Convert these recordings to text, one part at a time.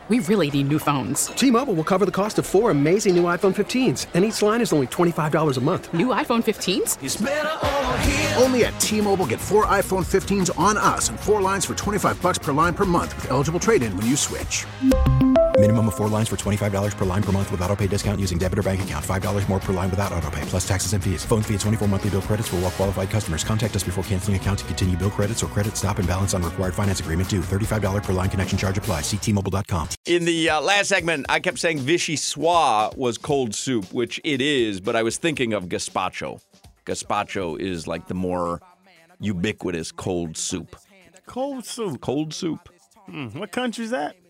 We really need new phones. T-Mobile will cover the cost of 4 amazing new iPhone 15s, and each line is only $25 a month. New iPhone 15s? It's better over here. Only at T-Mobile, get 4 iPhone 15s on us and 4 lines for $25 per line per month with eligible trade-in when you switch. Minimum of 4 lines for $25 per line per month with autopay discount using debit or bank account. $5 more per line without autopay, plus taxes and fees. Phone fee at 24 monthly bill credits for well-qualified customers. Contact us before canceling account to continue bill credits or credit stop and balance on required finance agreement due. $35 per line connection charge applies. See T-Mobile.com. In the last segment, I kept saying vichyssoise was cold soup, which it is, but I was thinking of gazpacho. Gazpacho is like the more ubiquitous cold soup. Cold soup? Cold soup. What country is that?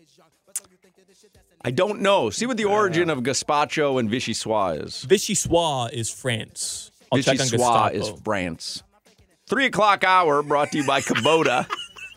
I don't know. See what the origin of gazpacho and vichyssoise is. Vichyssoise is France. I'll check on Vichyssoise Gestapo. is France. 3 o'clock hour brought to you by Kubota.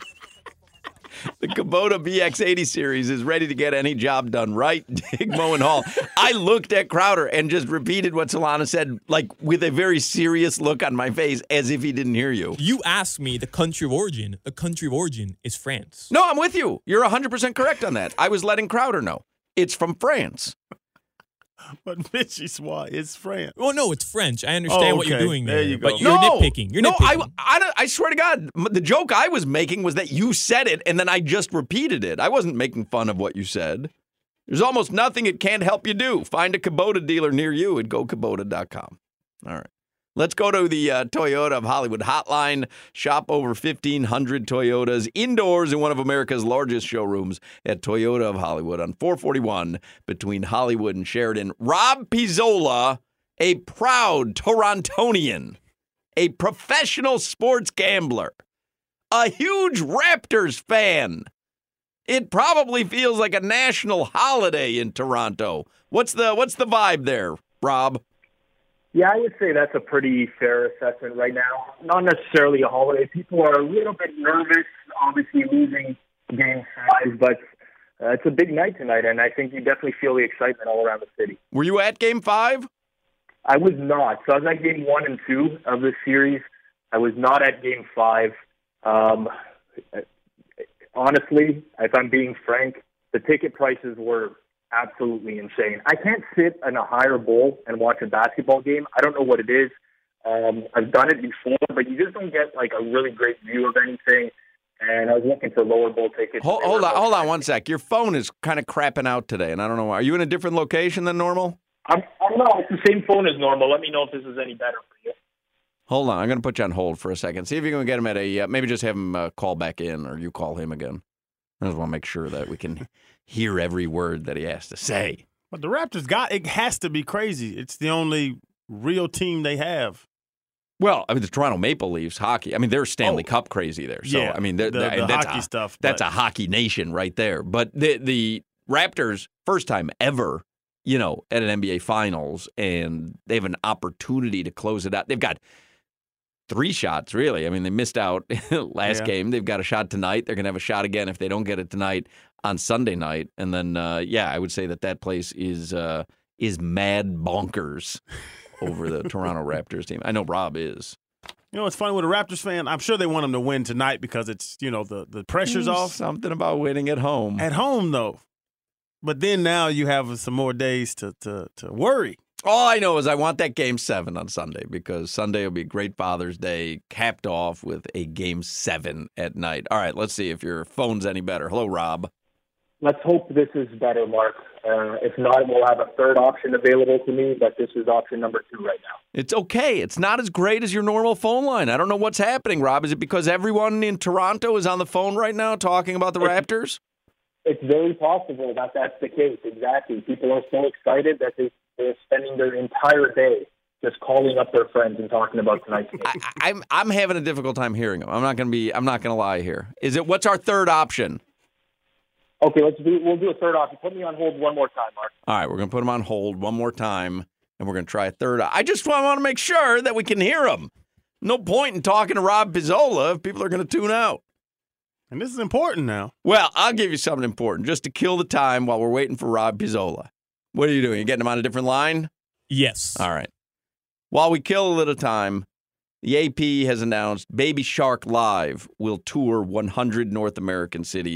The Kubota BX80 series is ready to get any job done right. Dig, mow, and haul. I looked at Crowder and just repeated what Solana said, like with a very serious look on my face, as if he didn't hear you. You asked me the country of origin. The country of origin is France. No, I'm with you. You're 100% correct on that. I was letting Crowder know. It's from France. But vichyssoise is France. Oh, no, it's French. I understand what you're doing there. There you go. But you're nitpicking. You're nitpicking. I swear to God, the joke I was making was that you said it, and then I just repeated it. I wasn't making fun of what you said. There's almost nothing it can't help you do. Find a Kubota dealer near you at gokubota.com. All right. Let's go to the Toyota of Hollywood hotline. Shop over 1,500 Toyotas indoors in one of America's largest showrooms at Toyota of Hollywood on 441 between Hollywood and Sheridan. Rob Pizzola, a proud Torontonian, a professional sports gambler, a huge Raptors fan. It probably feels like a national holiday in Toronto. What's the vibe there, Rob? Yeah, I would say that's a pretty fair assessment right now. Not necessarily a holiday. People are a little bit nervous, obviously losing Game 5, but it's a big night tonight, and I think you definitely feel the excitement all around the city. Were you at Game 5? I was not. So I was at Game 1 and 2 of this series. I was not at Game 5. Honestly, if I'm being frank, the ticket prices were absolutely insane. I can't sit in a higher bowl and watch a basketball game. I don't know what it is. I've done it before, but you just don't get like a really great view of anything. And I was looking for lower bowl tickets. Hold on one sec. Your phone is kind of crapping out today, and I don't know why. Are you in a different location than normal? I'm not. It's the same phone as normal. Let me know if this is any better for you. Hold on. I'm going to put you on hold for a second. See if you're going to get him at a maybe just have him call back in, or you call him again. I just want to make sure that we can hear every word that he has to say. But the Raptors it has to be crazy. It's the only real team they have. Well, I mean, the Toronto Maple Leafs hockey. I mean, they're Stanley Cup crazy there. So yeah, I mean, the that's hockey stuff. That's a hockey nation right there. But the Raptors, first time ever, at an NBA Finals, and they have an opportunity to close it out. They've got 3 shots, really. I mean, they missed out last game. They've got a shot tonight. They're going to have a shot again if they don't get it tonight on Sunday night. And then, I would say that place is mad bonkers over the Toronto Raptors team. I know Rob is. It's funny with a Raptors fan. I'm sure they want them to win tonight because it's, the pressure's off. Something about winning at home. At home, though. But then now you have some more days to worry. All I know is I want that Game 7 on Sunday because Sunday will be great Father's Day, capped off with a Game 7 at night. All right, let's see if your phone's any better. Hello, Rob. Let's hope this is better, Mark. If not, we'll have a third option available to me, but this is option number 2 right now. It's okay. It's not as great as your normal phone line. I don't know what's happening, Rob. Is it because everyone in Toronto is on the phone right now talking about the Raptors? It's very possible that that's the case, exactly. People are so excited that they're spending their entire day just calling up their friends and talking about tonight's game. I'm having a difficult time hearing them. I'm not going to lie here. What's our third option? Okay, we'll do a third option. Put me on hold one more time, Mark. All right, we're going to put him on hold one more time, and we're going to try a third. I just want to make sure that we can hear him. No point in talking to Rob Pizzola if people are going to tune out. And this is important now. Well, I'll give you something important just to kill the time while we're waiting for Rob Pizzola. What are you doing? You getting him on a different line? Yes. All right. While we kill a little time, the AP has announced Baby Shark Live will tour 100 North American cities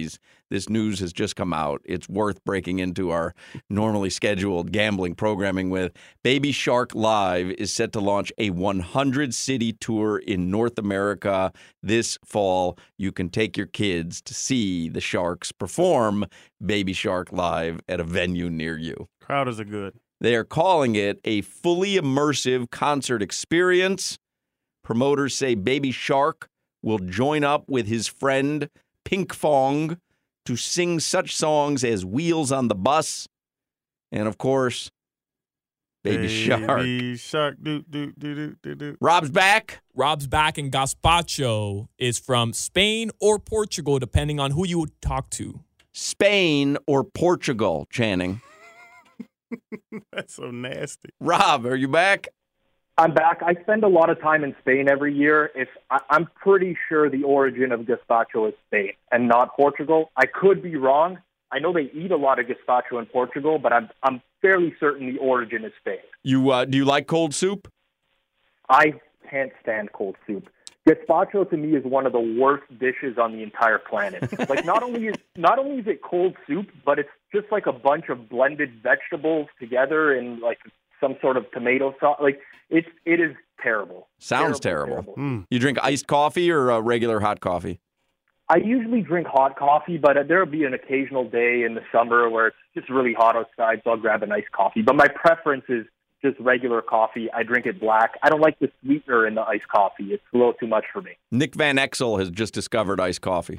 this news has just come out. It's worth breaking into our normally scheduled gambling programming with. Baby Shark Live is set to launch a 100-city tour in North America this fall. You can take your kids to see the Sharks perform Baby Shark Live at a venue near you. Crowders are good. They are calling it a fully immersive concert experience. Promoters say Baby Shark will join up with his friend Pinkfong to sing such songs as Wheels on the Bus and, of course, Baby Shark. Baby Shark, do, do, do, do, do, do. Rob's back. Rob's back, and Gazpacho is from Spain or Portugal, depending on who you would talk to. Spain or Portugal, Channing. That's so nasty. Rob, are you back? I'm back. I spend a lot of time in Spain every year. I'm pretty sure the origin of gazpacho is Spain and not Portugal. I could be wrong. I know they eat a lot of gazpacho in Portugal, but I'm fairly certain the origin is Spain. Do you like cold soup? I can't stand cold soup. Gazpacho to me is one of the worst dishes on the entire planet. Like not only is it cold soup, but it's just like a bunch of blended vegetables together in like some sort of tomato sauce. Like it is terrible. Sounds terrible. You drink iced coffee or regular hot coffee? I usually drink hot coffee, but there'll be an occasional day in the summer where it's just really hot outside, so I'll grab a nice coffee. But my preference is just regular coffee. I drink it black. I don't like the sweetener in the iced coffee. It's a little too much for me. Nick Van Exel has just discovered iced coffee.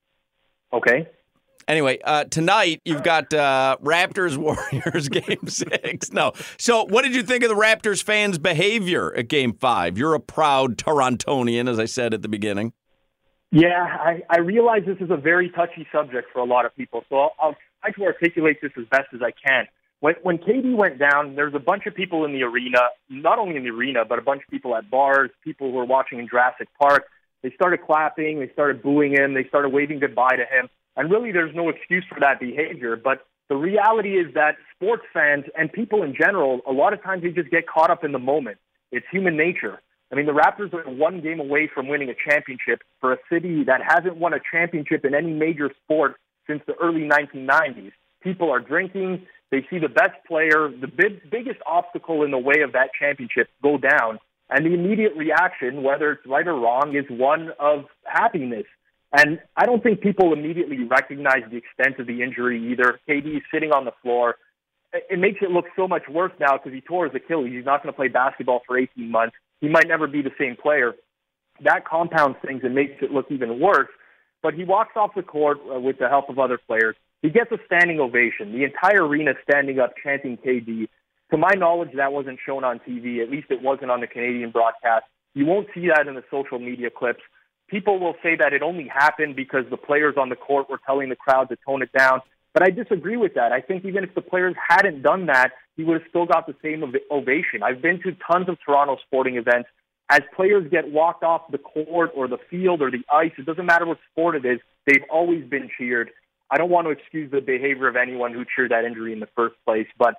Okay. Anyway, tonight you've got Raptors-Warriors Game 6. No. So what did you think of the Raptors fans' behavior at Game 5? You're a proud Torontonian, as I said at the beginning. Yeah, I realize this is a very touchy subject for a lot of people, so I'll try to articulate this as best as I can. When KD went down, there's a bunch of people in the arena, not only in the arena, but a bunch of people at bars, people who were watching in Jurassic Park. They started clapping, they started booing him, they started waving goodbye to him. And really, there's no excuse for that behavior. But the reality is that sports fans and people in general, a lot of times they just get caught up in the moment. It's human nature. I mean, the Raptors are one game away from winning a championship for a city that hasn't won a championship in any major sport since the early 1990s. People are drinking. They see the best player, the biggest obstacle in the way of that championship go down. And the immediate reaction, whether it's right or wrong, is one of happiness. And I don't think people immediately recognize the extent of the injury either. KD is sitting on the floor. It makes it look so much worse now because he tore his Achilles. He's not going to play basketball for 18 months. He might never be the same player. That compounds things and makes it look even worse. But he walks off the court with the help of other players. He gets a standing ovation. The entire arena standing up, chanting KD. To my knowledge, that wasn't shown on TV. At least it wasn't on the Canadian broadcast. You won't see that in the social media clips. People will say that it only happened because the players on the court were telling the crowd to tone it down. But I disagree with that. I think even if the players hadn't done that, he would have still got the same ovation. I've been to tons of Toronto sporting events. As players get walked off the court or the field or the ice, it doesn't matter what sport it is, they've always been cheered. I don't want to excuse the behavior of anyone who cheered that injury in the first place, but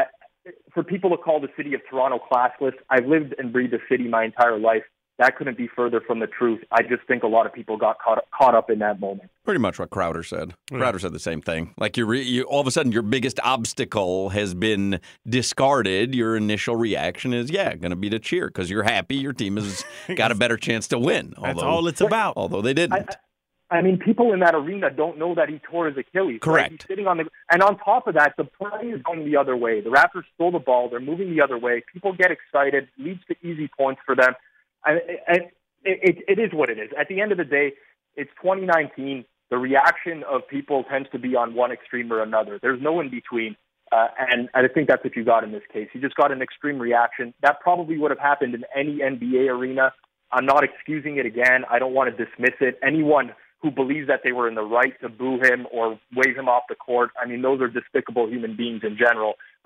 for people to call the city of Toronto classless, I've lived and breathed the city my entire life. That couldn't be further from the truth. I just think a lot of people got caught up in that moment. Pretty much what Crowder said. Crowder said the same thing. Like you all of a sudden, your biggest obstacle has been discarded. Your initial reaction is, going to be to cheer because you're happy your team has got a better chance to win. That's all it's about. Although they didn't. I mean, people in that arena don't know that he tore his Achilles. Correct. Right? He's sitting on and on top of that, the play is going the other way. The Raptors stole the ball. They're moving the other way. People get excited. Leads to easy points for them. And it is what it is. At the end of the day, it's 2019. The reaction of people tends to be on one extreme or another. There's no in between. And I think that's what you got in this case. You just got an extreme reaction. That probably would have happened in any NBA arena. I'm not excusing it again. I don't want to dismiss it. Anyone who believes that they were in the right to boo him or wave him off the court, I mean, those are despicable human beings in general.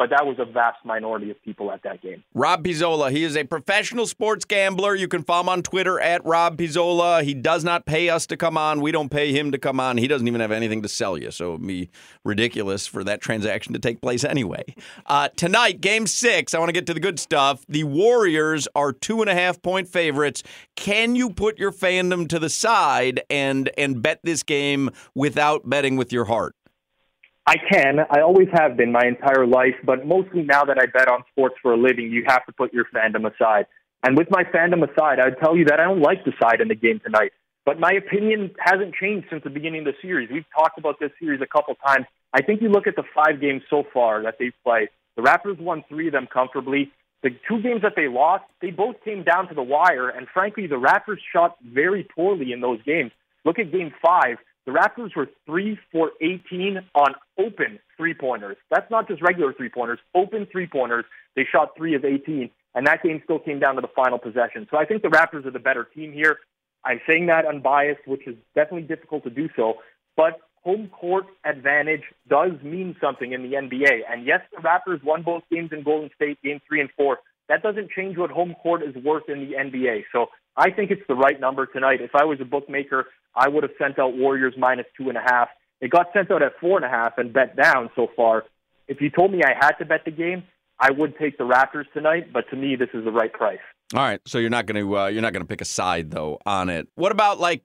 but that was a vast minority of people at that game. Rob Pizzola, he is a professional sports gambler. You can follow him on Twitter at Rob Pizzola. He does not pay us to come on. We don't pay him to come on. He doesn't even have anything to sell you, so it would be ridiculous for that transaction to take place anyway. Tonight, Game 6, I want to get to the good stuff. The Warriors are 2.5-point favorites. Can you put your fandom to the side and bet this game without betting with your heart? I can. I always have been my entire life, but mostly now that I bet on sports for a living, you have to put your fandom aside. And with my fandom aside, I'd tell you that I don't like the side in the game tonight. But my opinion hasn't changed since the beginning of the series. We've talked about this series a couple times. I think you look at the 5 games so far that they've played. The Raptors won 3 of them comfortably. The 2 games that they lost, they both came down to the wire. And frankly, the Raptors shot very poorly in those games. Look at Game 5. The Raptors were 3 for 18 on open three-pointers. That's not just regular three-pointers, open three-pointers. They shot 3 of 18, and that game still came down to the final possession. So I think the Raptors are the better team here. I'm saying that unbiased, which is definitely difficult to do so, but home court advantage does mean something in the NBA. And yes, the Raptors won both games in Golden State, Game 3 and 4. That doesn't change what home court is worth in the NBA. So I think it's the right number tonight. If I was a bookmaker, I would have sent out Warriors minus 2.5. It got sent out at 4.5 and bet down so far. If you told me I had to bet the game, I would take the Raptors tonight. But to me, this is the right price. All right, so you're not going to pick a side though on it. What about like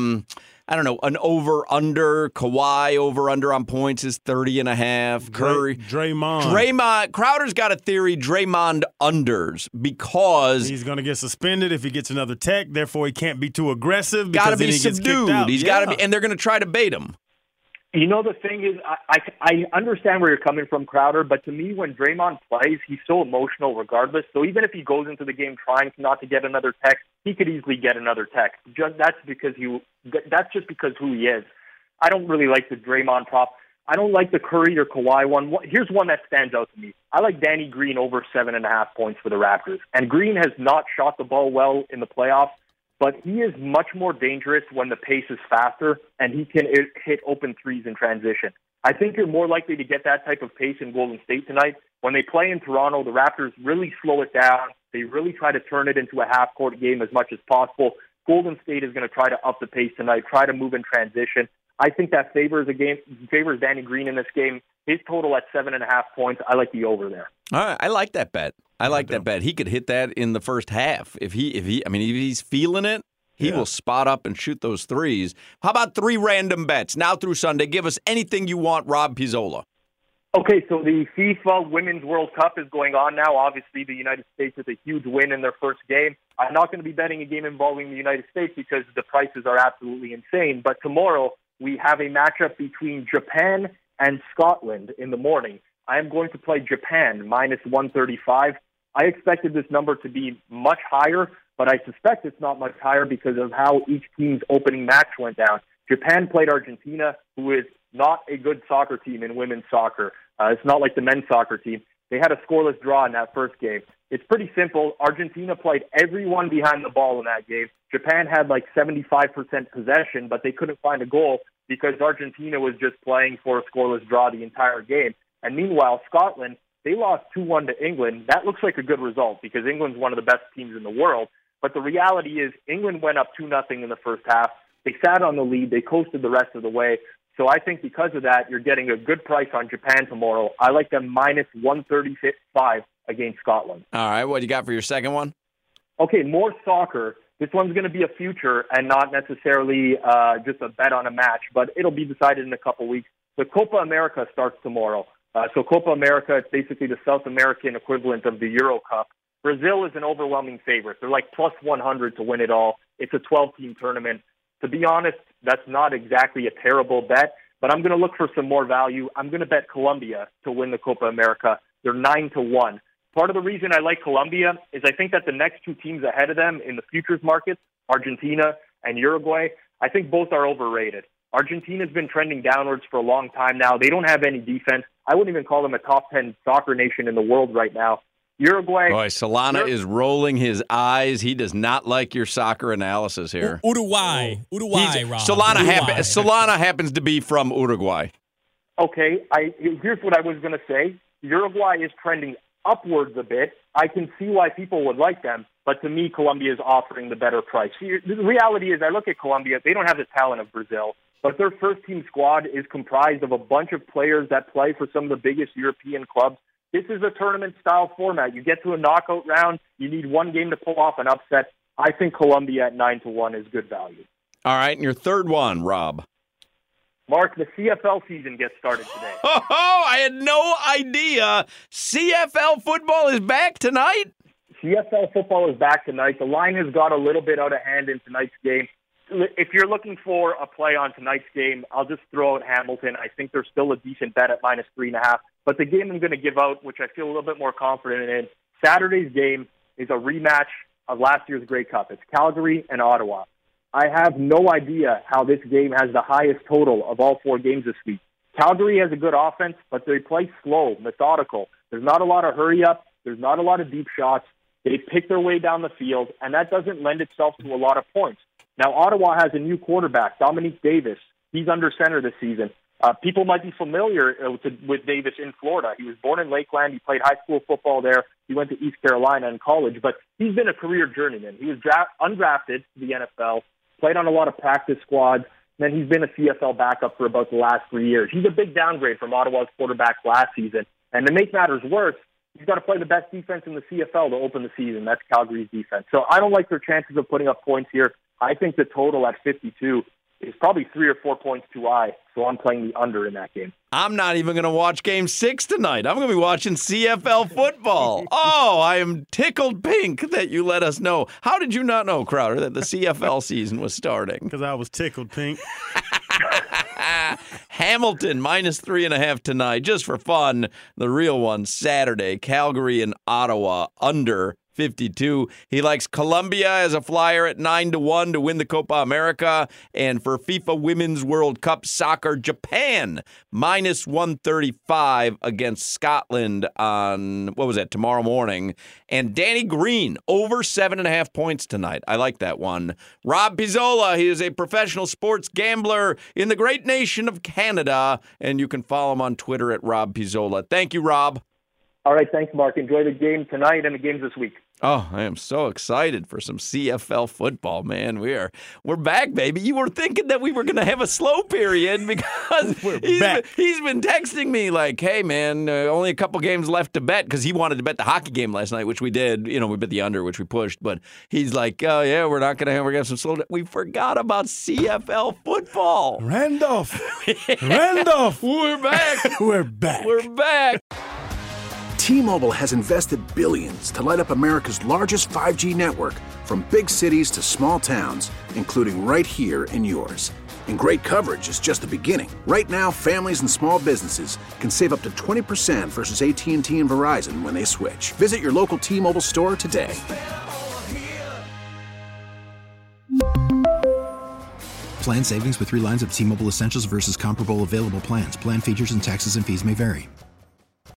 I don't know, an over-under? Kawhi over-under on points is 30.5. Curry. Draymond. Crowder's got a theory, Draymond unders, because he's going to get suspended if he gets another tech. Therefore, he can't be too aggressive. Got to then be he subdued. Gets kicked out. He's got to be, and they're going to try to bait him. You know, the thing is, I understand where you're coming from, Crowder, but to me, when Draymond plays, he's so emotional regardless. So even if he goes into the game trying not to get another tech, he could easily get another tech. That's just because who he is. I don't really like the Draymond prop. I don't like the Curry or Kawhi one. Here's one that stands out to me. I like Danny Green over 7.5 points for the Raptors. And Green has not shot the ball well in the playoffs, but he is much more dangerous when the pace is faster and he can hit open threes in transition. I think you're more likely to get that type of pace in Golden State tonight. When they play in Toronto, the Raptors really slow it down. They really try to turn it into a half-court game as much as possible. Golden State is going to try to up the pace tonight, try to move in transition. I think that favors Danny Green in this game. His total at 7.5 points. I like the over there. All right, I like that bet. That bet. He could hit that in the first half if he's feeling it. He will spot up and shoot those threes. How about 3 random bets now through Sunday? Give us anything you want, Rob Pizzola. Okay, so the FIFA Women's World Cup is going on now. Obviously, the United States is a huge win in their first game. I'm not going to be betting a game involving the United States because the prices are absolutely insane. But tomorrow, we have a matchup between Japan and Scotland in the morning. I am going to play Japan minus 135. I expected this number to be much higher, but I suspect it's not much higher because of how each team's opening match went down. Japan played Argentina, who is not a good soccer team in women's soccer. It's not like the men's soccer team. They had a scoreless draw in that first game. It's pretty simple. Argentina played everyone behind the ball in that game. Japan had like 75% possession, but they couldn't find a goal because Argentina was just playing for a scoreless draw the entire game. And meanwhile, Scotland, they lost 2-1 to England. That looks like a good result because England's one of the best teams in the world. But the reality is England went up 2-0 in the first half. They sat on the lead. They coasted the rest of the way. So I think because of that, you're getting a good price on Japan tomorrow. I like them minus 135 against Scotland. All right. What do you got for your second one? Okay, more soccer. This one's going to be a future and not necessarily just a bet on a match, but it'll be decided in a couple weeks. The Copa America starts tomorrow. So Copa America, it's basically the South American equivalent of the Euro Cup. Brazil is an overwhelming favorite. They're like plus 100 to win it all. It's a 12-team tournament. To be honest, that's not exactly a terrible bet, but I'm going to look for some more value. I'm going to bet Colombia to win the Copa America. They're 9-1. Part of the reason I like Colombia is I think that the next 2 teams ahead of them in the futures markets, Argentina and Uruguay, I think both are overrated. Argentina's been trending downwards for a long time now. They don't have any defense. I wouldn't even call them a top 10 soccer nation in the world right now. Uruguay. Boy, Solana is rolling his eyes. He does not like your soccer analysis here. Uruguay, Rob. Solana happens to be from Uruguay. Okay, here's what I was going to say. Uruguay is trending upwards a bit. I can see why people would like them, but to me, Colombia is offering the better price. The reality is, I look at Colombia, they don't have the talent of Brazil, but their first-team squad is comprised of a bunch of players that play for some of the biggest European clubs. This is a tournament-style format. You get to a knockout round, you need one game to pull off an upset. I think Colombia at 9-1 is good value. All right, and your third one, Rob. Mark, the CFL season gets started today. Oh, I had no idea. CFL football is back tonight? CFL football is back tonight. The line has got a little bit out of hand in tonight's game. If you're looking for a play on tonight's game, I'll just throw out Hamilton. I think there's still a decent bet at -3.5. But the game I'm going to give out, which I feel a little bit more confident in, Saturday's game is a rematch of last year's Grey Cup. It's Calgary and Ottawa. I have no idea how this game has the highest total of all 4 games this week. Calgary has a good offense, but they play slow, methodical. There's not a lot of hurry-up. There's not a lot of deep shots. They pick their way down the field, and that doesn't lend itself to a lot of points. Now, Ottawa has a new quarterback, Dominique Davis. He's under center this season. People might be familiar with Davis in Florida. He was born in Lakeland. He played high school football there. He went to East Carolina in college, but he's been a career journeyman. He was undrafted to the NFL, played on a lot of practice squads, and then he's been a CFL backup for about the last 3 years. He's a big downgrade from Ottawa's quarterback last season. And to make matters worse, he's got to play the best defense in the CFL to open the season. That's Calgary's defense. So I don't like their chances of putting up points here. I think the total at 52 is probably 3 or 4 points too high, so I'm playing the under in that game. I'm not even going to watch Game 6 tonight. I'm going to be watching CFL football. Oh, I am tickled pink that you let us know. How did you not know, Crowder, that the CFL season was starting? Because I was tickled pink. Hamilton, -3.5 tonight, just for fun. The real one, Saturday, Calgary and Ottawa, under 52. He likes Colombia as a flyer at 9-1 to win the Copa America. And for FIFA Women's World Cup Soccer, Japan, -135 against Scotland on, tomorrow morning. And Danny Green, over 7.5 points tonight. I like that one. Rob Pizzola, he is a professional sports gambler in the great nation of Canada. And you can follow him on Twitter at Rob Pizzola. Thank you, Rob. All right, thanks, Mark. Enjoy the game tonight and the games this week. Oh, I am so excited for some CFL football, man. We're back, baby. You were thinking that we were going to have a slow period because he's been texting me like, hey, man, only a couple games left to bet, because he wanted to bet the hockey game last night, which we did. We bet the under, which we pushed. But he's like, oh, yeah, we're going to have some slow. We forgot about CFL football. Randolph. We're back. We're back. We're back. T-Mobile has invested billions to light up America's largest 5G network, from big cities to small towns, including right here in yours. And great coverage is just the beginning. Right now, families and small businesses can save up to 20% versus AT&T and Verizon when they switch. Visit your local T-Mobile store today. Plan savings with 3 lines of T-Mobile Essentials versus comparable available plans. Plan features and taxes and fees may vary.